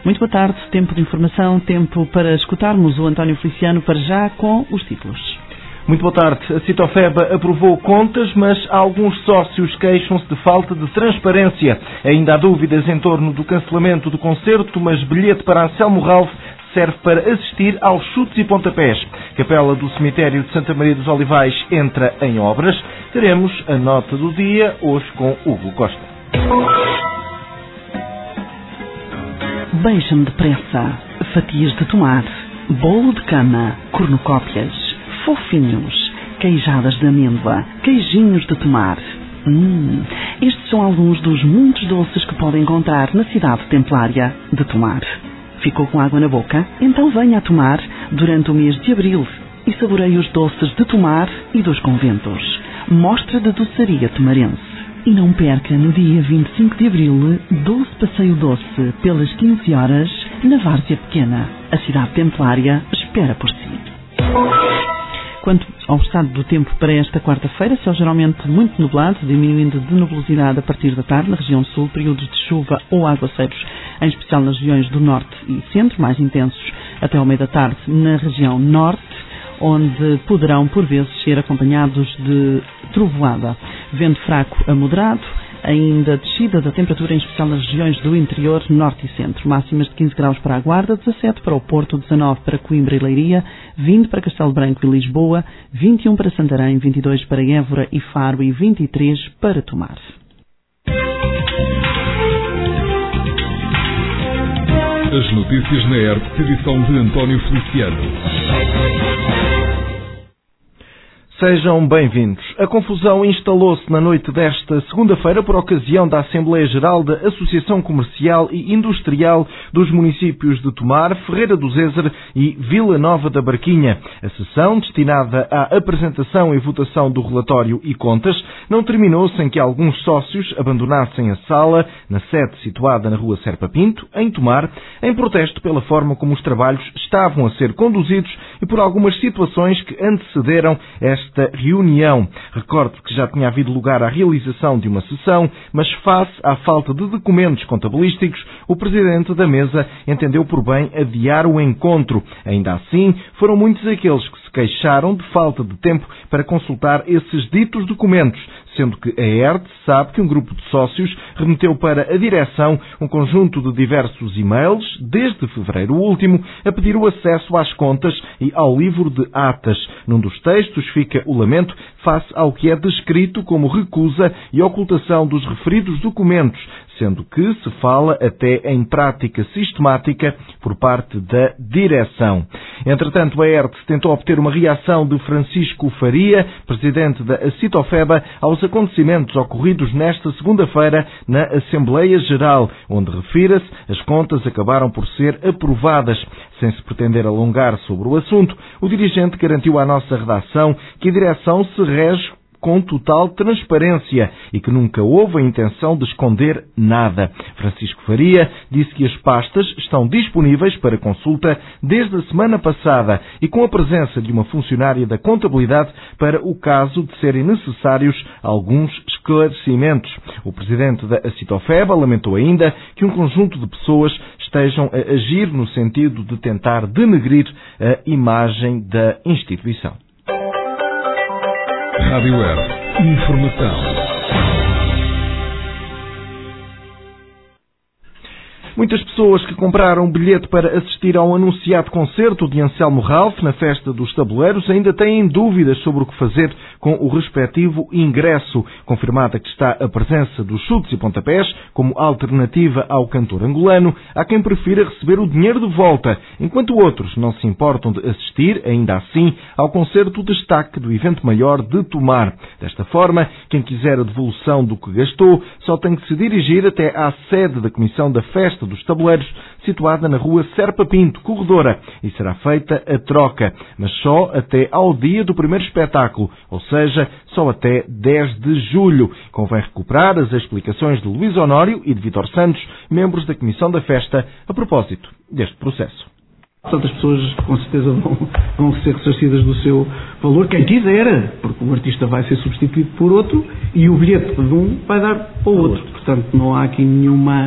Muito boa tarde, tempo de informação, tempo para escutarmos o António Feliciano para já com os títulos. Muito boa tarde. A Citofeba aprovou contas, mas alguns sócios queixam-se de falta de transparência. Ainda há dúvidas em torno do cancelamento do concerto, mas bilhete para Anselmo Ralph serve para assistir aos chutes e pontapés. Capela do cemitério de Santa Maria dos Olivais entra em obras. Teremos a nota do dia, hoje com Hugo Costa. Beija-me depressa, fatias de tomar, bolo de cama, cornucópias, fofinhos, queijadas de amêndoa, queijinhos de tomar. Estes são alguns dos muitos doces que podem encontrar na cidade templária de Tomar. Ficou com água na boca? Então venha a Tomar durante o mês de abril e saboreie os doces de Tomar e dos conventos. Mostra de doçaria tomarense. E não perca no dia 25 de abril, Doce Passeio Doce, pelas 15 horas, na Várzea Pequena. A cidade templária espera por si. Quanto ao estado do tempo para esta quarta-feira, céu geralmente muito nublado, diminuindo de nubosidade a partir da tarde na região sul, períodos de chuva ou aguaceiros, em especial nas regiões do norte e centro, mais intensos até ao meio da tarde na região norte, onde poderão por vezes ser acompanhados de trovoada. Vento fraco a moderado, ainda descida da temperatura, em especial nas regiões do interior, norte e centro. Máximas de 15 graus para a Guarda, 17 para o Porto, 19 para Coimbra e Leiria, 20 para Castelo Branco e Lisboa, 21 para Santarém, 22 para Évora e Faro e 23 para Tomar. As notícias na ERP, edição de António Feliciano. Sejam bem-vindos. A confusão instalou-se na noite desta segunda-feira por ocasião da Assembleia Geral da Associação Comercial e Industrial dos municípios de Tomar, Ferreira do Zézer e Vila Nova da Barquinha. A sessão, destinada à apresentação e votação do relatório e contas, não terminou sem que alguns sócios abandonassem a sala, na sede situada na rua Serpa Pinto, em Tomar, em protesto pela forma como os trabalhos estavam a ser conduzidos e por algumas situações que antecederam esta reunião. Recordo que já tinha havido lugar à realização de uma sessão, mas face à falta de documentos contabilísticos, o presidente da mesa entendeu por bem adiar o encontro. Ainda assim, foram muitos aqueles que se queixaram de falta de tempo para consultar esses ditos documentos, sendo que a ERT sabe que um grupo de sócios remeteu para a direção um conjunto de diversos e-mails, desde fevereiro último, a pedir o acesso às contas e ao livro de atas. Num dos textos fica o lamento face ao que é descrito como recusa e ocultação dos referidos documentos, sendo que se fala até em prática sistemática por parte da direção. Entretanto, a ERT tentou obter uma reação de Francisco Faria, presidente da Citofeba, aos acontecimentos ocorridos nesta segunda-feira na Assembleia Geral, onde, refira-se, as contas acabaram por ser aprovadas. Sem se pretender alongar sobre o assunto, o dirigente garantiu à nossa redação que a direção se rege com total transparência e que nunca houve a intenção de esconder nada. Francisco Faria disse que as pastas estão disponíveis para consulta desde a semana passada e com a presença de uma funcionária da contabilidade para o caso de serem necessários alguns esclarecimentos. O presidente da Citofeba lamentou ainda que um conjunto de pessoas estejam a agir no sentido de tentar denegrir a imagem da instituição. Rádio ERP. Informação. Muitas pessoas que compraram um bilhete para assistir ao anunciado concerto de Anselmo Ralph na Festa dos Tabuleiros ainda têm dúvidas sobre o que fazer com o respectivo ingresso. Confirmada que está a presença dos chutes e pontapés como alternativa ao cantor angolano, há quem prefira receber o dinheiro de volta, enquanto outros não se importam de assistir, ainda assim, ao concerto destaque do evento maior de Tomar. Desta forma, quem quiser a devolução do que gastou só tem que se dirigir até à sede da Comissão da Festa dos Tabuleiros, situada na rua Serpa Pinto, Corredora, e será feita a troca, mas só até ao dia do primeiro espetáculo, ou seja, só até 10 de julho. Convém recuperar as explicações de Luís Honório e de Vítor Santos, membros da Comissão da Festa, a propósito deste processo. Portanto, as pessoas com certeza vão ser ressarcidas do seu valor, quem quiser, porque o artista vai ser substituído por outro e o bilhete de um vai dar para o outro. Portanto, não há aqui nenhuma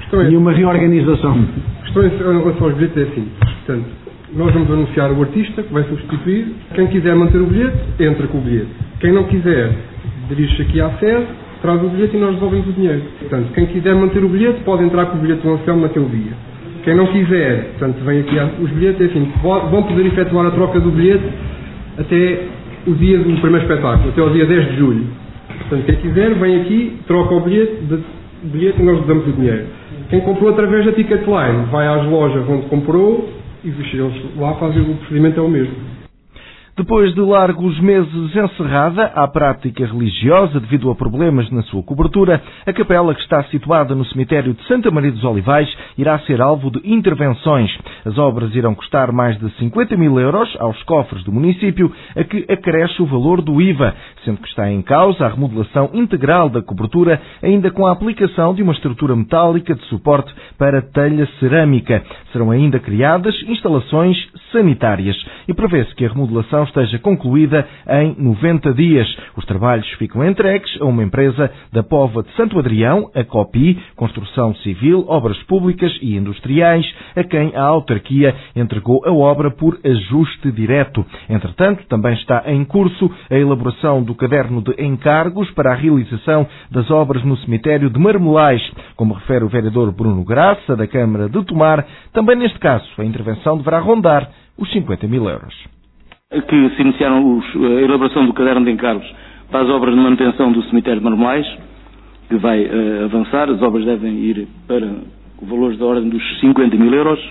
E uma reorganização. Questões em relação aos bilhetes é assim. Portanto, nós vamos anunciar o artista que vai substituir. Quem quiser manter o bilhete, entra com o bilhete. Quem não quiser, dirige-se aqui à sede, traz o bilhete e nós devolvemos o dinheiro. Portanto, quem quiser manter o bilhete, pode entrar com o bilhete do Anselmo naquele dia. Quem não quiser, portanto, vem aqui os bilhetes, enfim, vão poder efetuar a troca do bilhete até o dia do primeiro espetáculo, até o dia 10 de julho. Portanto, quem quiser, vem aqui, troca o bilhete e nós damos o dinheiro. Quem comprou através da Ticketline, vai às lojas onde comprou e eles lá fazem o procedimento, é o mesmo. Depois de largos meses encerrada à prática religiosa devido a problemas na sua cobertura, a capela, que está situada no cemitério de Santa Maria dos Olivais, irá ser alvo de intervenções. As obras irão custar mais de 50 mil euros aos cofres do município, a que acresce o valor do IVA, sendo que está em causa a remodelação integral da cobertura, ainda com a aplicação de uma estrutura metálica de suporte para telha cerâmica. Serão ainda criadas instalações sanitárias e prevê-se que a remodelação esteja concluída em 90 dias. Os trabalhos ficam entregues a uma empresa da Póvoa de Santo Adrião, a COPI, Construção Civil, Obras Públicas e Industriais, a quem a autarquia entregou a obra por ajuste direto. Entretanto, também está em curso a elaboração do caderno de encargos para a realização das obras no cemitério de Marmelais. Como refere o vereador Bruno Graça, da Câmara de Tomar, também neste caso a intervenção deverá rondar os 50 mil euros. Que se iniciaram a elaboração do caderno de encargos para as obras de manutenção do cemitério de Marmelais, que vai avançar. As obras devem ir para valores da ordem dos 50 mil euros.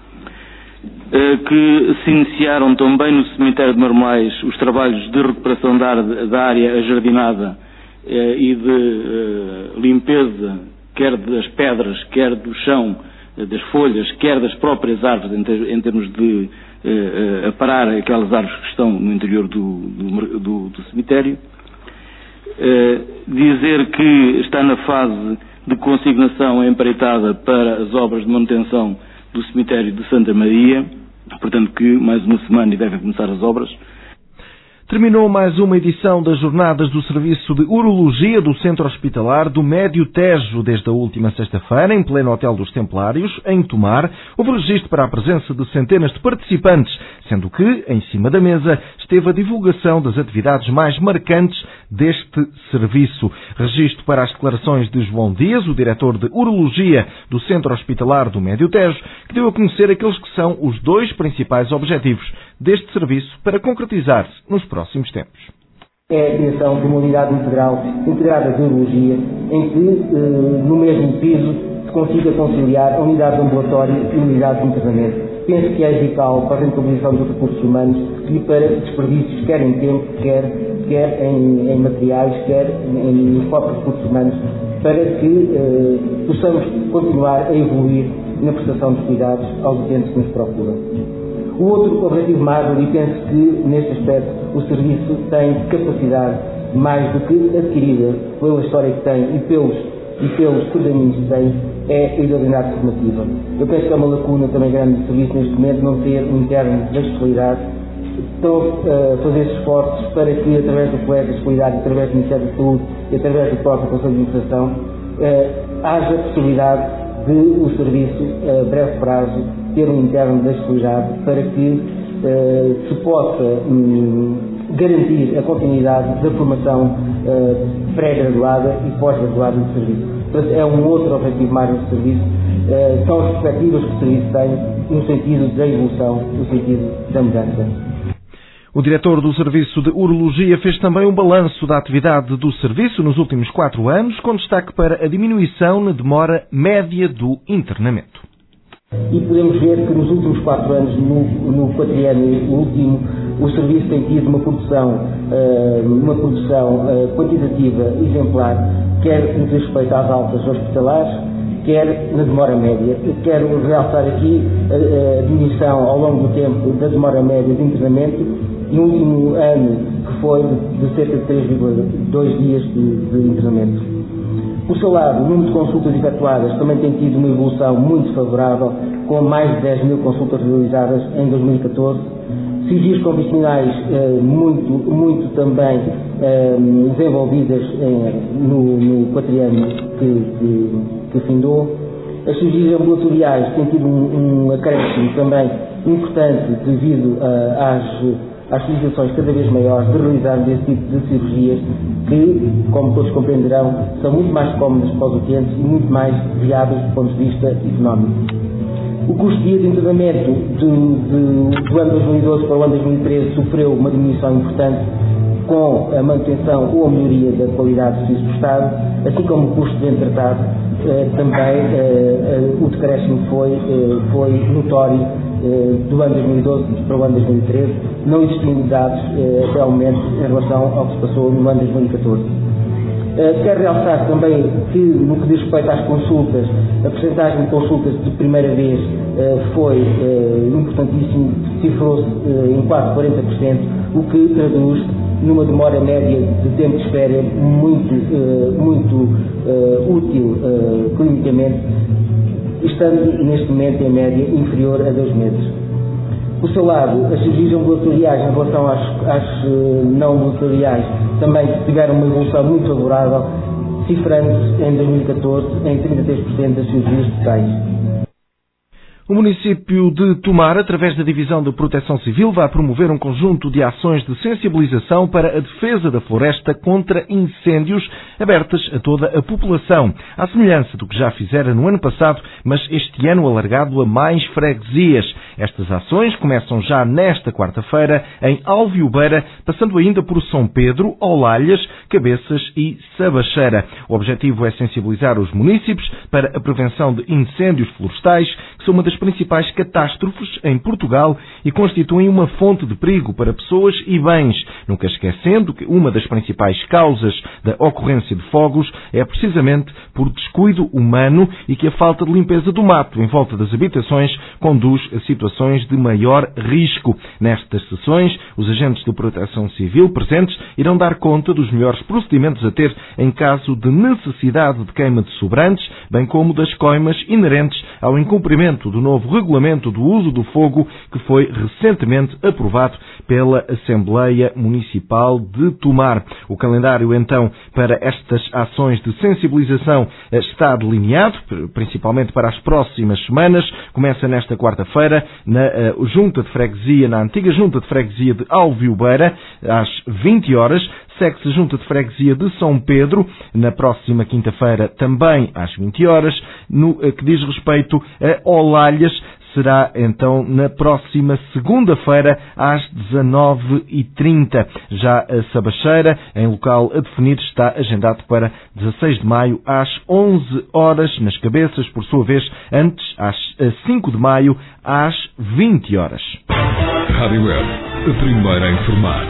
Que se iniciaram também no cemitério de Marmelais os trabalhos de recuperação da área ajardinada e de limpeza, quer das pedras, quer do chão, das folhas, quer das próprias árvores, em termos de aparar aquelas árvores que estão no interior do cemitério. Dizer que está na fase de consignação empreitada para as obras de manutenção do cemitério de Santa Maria, portanto que mais uma semana e devem começar as obras. Terminou mais uma edição das jornadas do Serviço de Urologia do Centro Hospitalar do Médio Tejo. Desde a última sexta-feira, em pleno Hotel dos Templários, em Tomar, houve registro para a presença de centenas de participantes, sendo que, em cima da mesa, esteve a divulgação das atividades mais marcantes deste serviço. Registro para as declarações de João Dias, o diretor de Urologia do Centro Hospitalar do Médio Tejo, que deu a conhecer aqueles que são os dois principais objetivos deste serviço para concretizar-se nos próximos tempos. É a criação de uma unidade integrada de urologia, em que no mesmo piso se consiga conciliar a unidade de ambulatório e a unidade de internamento. Penso que é vital para a rentabilização dos recursos humanos e para desperdícios, quer em tempo, quer em materiais, quer nos próprios recursos humanos, para que possamos continuar a evoluir na prestação de cuidados aos utentes que nos procuram. O outro objetivo máximo, e penso que neste aspecto o serviço tem capacidade mais do que adquirida pela história que tem e pelos pergaminhos que tem, é a idoneidade formativa. Eu penso que é uma lacuna também grande do serviço neste momento não ter um interno da especialidade. Estão a fazer esforços para que, através do Colégio de Especialidade, através do Ministério da Saúde e através do próprio Conselho de Administração, haja possibilidade de o serviço, a breve prazo, ter um interno da especialidade para que se possa garantir a continuidade da formação pré-graduada e pós-graduada do serviço. Portanto, é um outro objetivo mais do serviço. São as perspectivas que o serviço tem no sentido da evolução, no sentido da mudança. O diretor do Serviço de Urologia fez também um balanço da atividade do serviço nos últimos 4 anos, com destaque para a diminuição na demora média do internamento. E podemos ver que nos últimos 4 anos, no quatriênio último, o serviço tem tido uma produção quantitativa exemplar, quer no que diz respeito às altas hospitalares, quer na demora média. Eu quero realçar aqui a diminuição ao longo do tempo da demora média de internamento, e no último ano que foi de cerca de 3,2 dias de internamento. Por seu lado, o número de consultas efetuadas também tem tido uma evolução muito favorável, com mais de 10 mil consultas realizadas em 2014, cirurgias convencionais muito também desenvolvidas no quatriênio que findou, As cirurgias ambulatoriais têm tido um acréscimo também importante devido às solicitações cada vez maiores de realizar esse tipo de cirurgias que, como todos compreenderão, são muito mais cómodas para os utentes e muito mais viáveis do ponto de vista económico. O custo de internamento do ano 2012 para o ano 2013 sofreu uma diminuição importante com a manutenção ou a melhoria da qualidade do serviço prestado, assim como o custo de entretado, também o decréscimo foi notório do ano 2012 para o ano 2013, não existindo dados até ao momento em relação ao que se passou no ano 2014. Quero realçar também que, no que diz respeito às consultas, a percentagem de consultas de primeira vez foi importantíssimo, cifrou-se em quase 40%, o que traduz numa demora média de tempo de espera muito útil clinicamente, estando neste momento em média inferior a 2 meses. Por seu lado, as cirurgias ambulatoriais em relação às não ambulatoriais também tiveram uma evolução muito favorável, cifrando-se em 2014 em 33% das cirurgias totais. O município de Tomar, através da Divisão de Proteção Civil, vai promover um conjunto de ações de sensibilização para a defesa da floresta contra incêndios abertas a toda a população, à semelhança do que já fizera no ano passado, mas este ano alargado a mais freguesias. Estas ações começam já nesta quarta-feira em Alviobeira, passando ainda por São Pedro, Olalhas, Cabeças e Sabacheira. O objetivo é sensibilizar os munícipes para a prevenção de incêndios florestais, que são uma das principais catástrofes em Portugal e constituem uma fonte de perigo para pessoas e bens, nunca esquecendo que uma das principais causas da ocorrência de fogos é precisamente por descuido humano e que a falta de limpeza do mato em volta das habitações conduz a situações de maior risco. Nestas sessões, os agentes de proteção civil presentes irão dar conta dos melhores procedimentos a ter em caso de necessidade de queima de sobrantes, bem como das coimas inerentes ao incumprimento do novo regulamento do uso do fogo que foi recentemente aprovado pela Assembleia Municipal de Tomar. O calendário, então, para estas ações de sensibilização está delineado, principalmente para as próximas semanas. Começa nesta quarta-feira na antiga Junta de Freguesia de Alviobeira, às 20 horas. Segue-se a Junta de Freguesia de São Pedro, na próxima quinta-feira, também às 20 horas. No que diz respeito a Olalhas, será então na próxima segunda-feira às 19h30. Já a Sabacheira, em local a definir, está agendado para 16 de maio às 11 horas. Nas Cabeças, por sua vez, antes às 5 de maio às 20 horas. Rádio Web, a primeira a informar.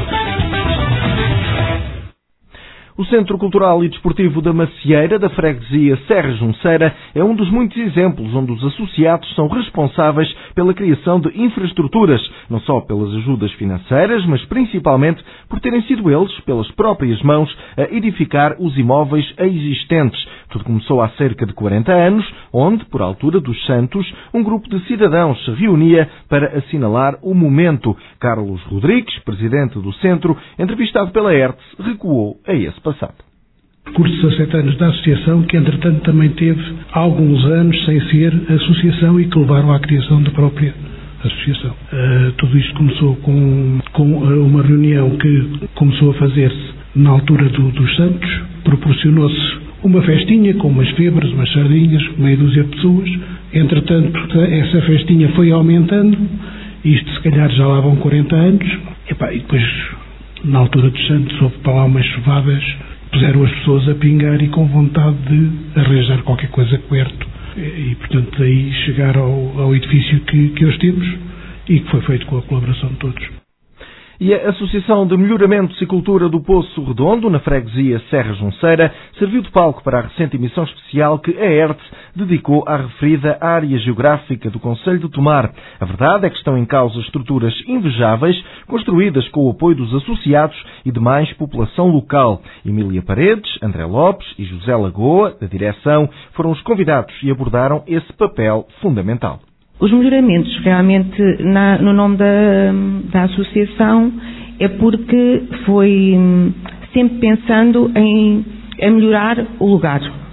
O Centro Cultural e Desportivo da Macieira, da freguesia Serra Junceira, é um dos muitos exemplos onde os associados são responsáveis pela criação de infraestruturas, não só pelas ajudas financeiras, mas principalmente por terem sido eles, pelas próprias mãos, a edificar os imóveis existentes. Tudo começou há cerca de 40 anos, onde, por altura dos Santos, um grupo de cidadãos se reunia para assinalar o momento. Carlos Rodrigues, presidente do centro, entrevistado pela ERTE, recuou a esse passado. Curso de 17 anos da associação, que entretanto também teve alguns anos sem ser associação e que levaram à criação da própria associação. Tudo isto começou com uma reunião que começou a fazer-se na altura dos Santos. Proporcionou-se uma festinha com umas febras, umas sardinhas, meia dúzia de pessoas. Entretanto, essa festinha foi aumentando. Isto, se calhar, já lá vão 40 anos. E depois, na altura dos Santos, houve para lá umas chuvadas, puseram as pessoas a pingar e com vontade de arranjar qualquer coisa coberto. E portanto, daí chegar ao edifício que hoje temos e que foi feito com a colaboração de todos. E a Associação de Melhoramentos e Cultura do Poço Redondo, na freguesia Serra Junceira, serviu de palco para a recente emissão especial que a ERTE dedicou à referida área geográfica do concelho de Tomar. A verdade é que estão em causa estruturas invejáveis, construídas com o apoio dos associados e demais população local. Emília Paredes, André Lopes e José Lagoa, da direção, foram os convidados e abordaram esse papel fundamental. Os melhoramentos, realmente, no nome da associação, é porque foi sempre pensando em melhorar o lugar.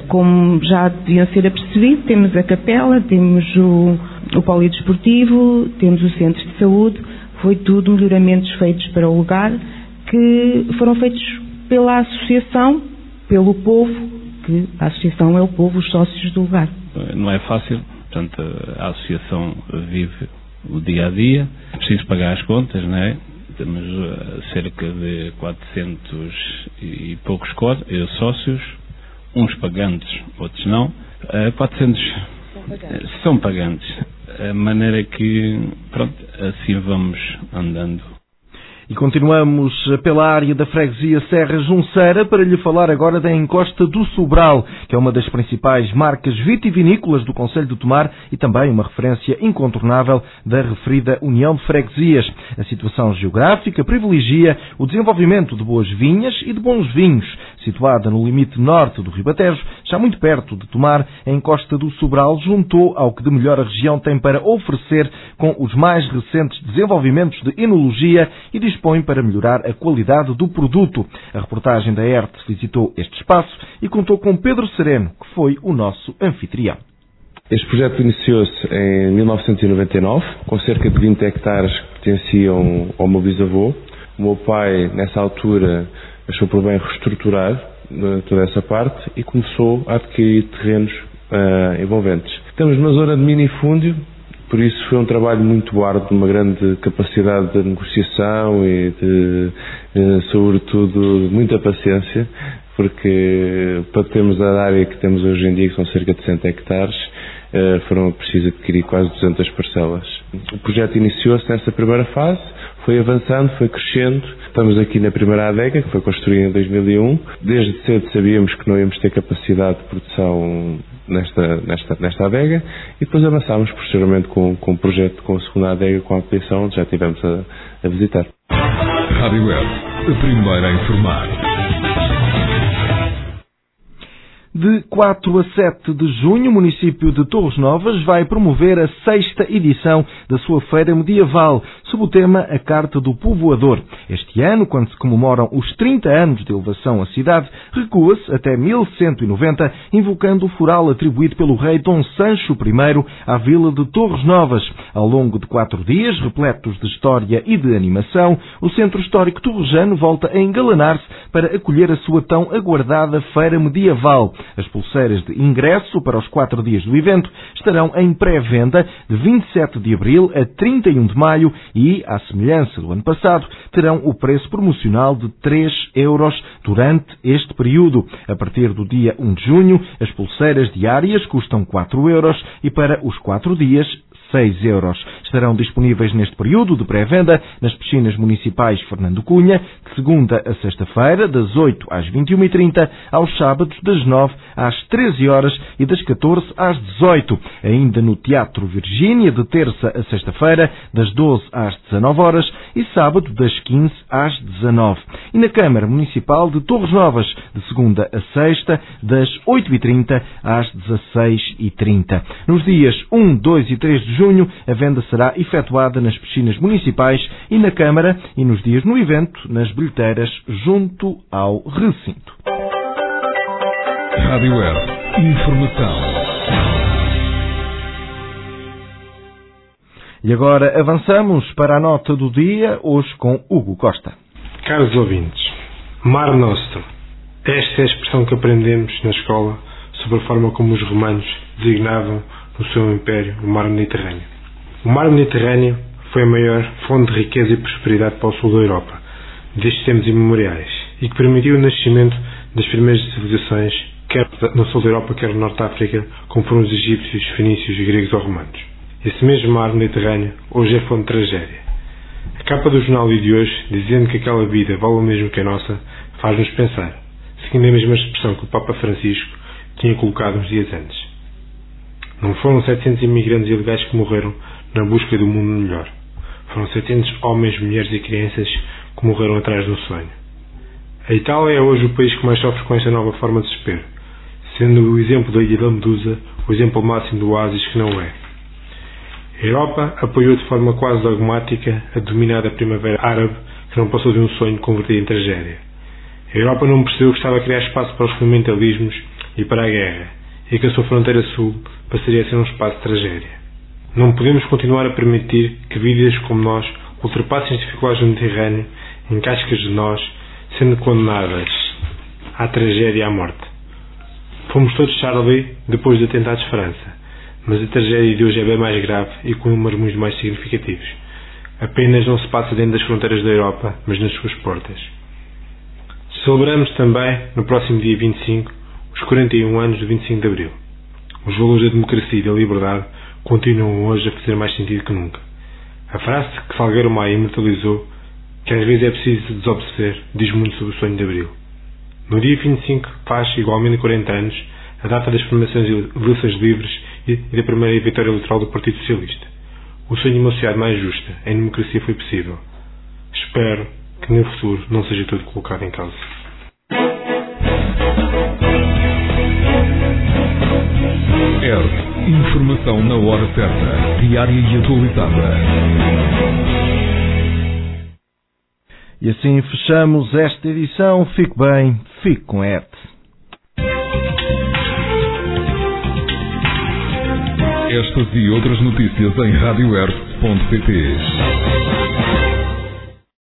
Como já deviam ser apercebido, temos a capela, temos o polidesportivo, temos o centro de saúde. Foi tudo melhoramentos feitos para o lugar, que foram feitos pela associação, pelo povo, que a associação é o povo, os sócios do lugar. Não é fácil, portanto a associação vive o dia a dia, é preciso pagar as contas, não é? Temos cerca de 400 e poucos sócios, uns pagantes, outros não. 400 são pagantes, a maneira que, pronto, assim vamos andando. E continuamos pela área da freguesia Serra Junceira para lhe falar agora da Encosta do Sobral, que é uma das principais marcas vitivinícolas do concelho de Tomar e também uma referência incontornável da referida União de Freguesias. A situação geográfica privilegia o desenvolvimento de boas vinhas e de bons vinhos. Situada no limite norte do Ribatejo, já muito perto de Tomar, a Encosta do Sobral juntou ao que de melhor a região tem para oferecer com os mais recentes desenvolvimentos de enologia e dispõe para melhorar a qualidade do produto. A reportagem da ERT visitou este espaço e contou com Pedro Sereno, que foi o nosso anfitrião. Este projeto iniciou-se em 1999, com cerca de 20 hectares que pertenciam ao meu bisavô. O meu pai, nessa altura, achou por bem reestruturar toda essa parte e começou a adquirir terrenos envolventes. Estamos numa zona de minifúndio, por isso foi um trabalho muito árduo, de uma grande capacidade de negociação e sobretudo, muita paciência, porque para termos a área que temos hoje em dia, que são cerca de 100 hectares, foram preciso adquirir quase 200 parcelas. O projeto iniciou-se nessa primeira fase, foi avançando, foi crescendo. Estamos aqui na primeira adega, que foi construída em 2001. Desde cedo sabíamos que não íamos ter capacidade de produção nesta adega e depois avançámos posteriormente com o projeto, com a segunda adega, com a ampliação, onde já estivemos a visitar. Rádio Web, a primeira a informar. De 4 a 7 de junho, o município de Torres Novas vai promover a 6ª edição da sua feira medieval, sob o tema A Carta do Povoador. Este ano, quando se comemoram os 30 anos de elevação à cidade, recua-se até 1190, invocando o foral atribuído pelo rei Dom Sancho I à vila de Torres Novas. Ao longo de 4 dias, repletos de história e de animação, o Centro Histórico Torrejano volta a engalanar-se para acolher a sua tão aguardada feira medieval. As pulseiras de ingresso para os 4 dias do evento estarão em pré-venda de 27 de abril a 31 de maio e, à semelhança do ano passado, terão o preço promocional de 3 euros durante este período. A partir do dia 1 de junho, as pulseiras diárias custam 4 euros e para os 4 dias 6 euros. Estarão disponíveis neste período de pré-venda nas piscinas municipais Fernando Cunha, de segunda a sexta-feira, das 8 às 21h30, aos sábados, das 9 às 13 horas e das 14 às 18. Ainda no Teatro Virgínia, de terça a sexta-feira, das 12 às 19 horas e sábado, das 15 às 19. E na Câmara Municipal de Torres Novas, de segunda a sexta, das 8h30 às 16h30. Nos dias 1, 2 e 3 de junho, a venda será efetuada nas piscinas municipais e na Câmara e nos dias no evento, nas bilheteiras junto ao recinto. Rádio Web, informação. E agora avançamos para a nota do dia, hoje com Hugo Costa. Caros ouvintes, Mar Nostrum. Esta é a expressão que aprendemos na escola sobre a forma como os romanos designavam no seu império o Mar Mediterrâneo. O Mar Mediterrâneo foi a maior fonte de riqueza e prosperidade para o sul da Europa, desde tempos imemoriais, e que permitiu o nascimento das primeiras civilizações, quer no sul da Europa, quer no norte da África, como foram os egípcios, fenícios, gregos ou romanos. Esse mesmo Mar Mediterrâneo hoje é fonte de tragédia. A capa do jornal de hoje, dizendo que aquela vida vale o mesmo que a nossa, faz-nos pensar, seguindo a mesma expressão que o Papa Francisco tinha colocado uns dias antes. Não foram 700 imigrantes ilegais que morreram na busca do mundo melhor. Foram 700 homens, mulheres e crianças que morreram atrás do sonho. A Itália é hoje o país que mais sofre com esta nova forma de desespero, sendo o exemplo da Ilha da Medusa o exemplo máximo do oásis que não é. A Europa apoiou de forma quase dogmática a dominada primavera árabe, que não passou de um sonho convertido em tragédia. A Europa não percebeu que estava a criar espaço para os fundamentalismos e para a guerra, e que a sua fronteira sul passaria a ser um espaço de tragédia. Não podemos continuar a permitir que vidas como nós ultrapassem as dificuldades do Mediterrâneo em cascas de nós, sendo condenadas à tragédia e à morte. Fomos todos Charlie depois dos atentados de França, mas a tragédia de hoje é bem mais grave e com números muito mais significativos. Apenas não se passa dentro das fronteiras da Europa, mas nas suas portas. Celebramos também, no próximo dia 25, os 41 anos do 25 de Abril. Os valores da democracia e da liberdade continuam hoje a fazer mais sentido que nunca. A frase que Salgueiro Maia imortalizou, que às vezes é preciso desobedecer, diz muito sobre o sonho de Abril. No dia 25 faz igualmente 40 anos a data das formações e eleições livres e da primeira vitória eleitoral do Partido Socialista. O sonho de uma sociedade mais justa, em democracia, foi possível. Espero que no futuro não seja tudo colocado em causa. ERP. Informação na hora certa, diária e atualizada. E assim fechamos esta edição. Fique bem, fique com a ERP. Estas e outras notícias em radioerp.pt.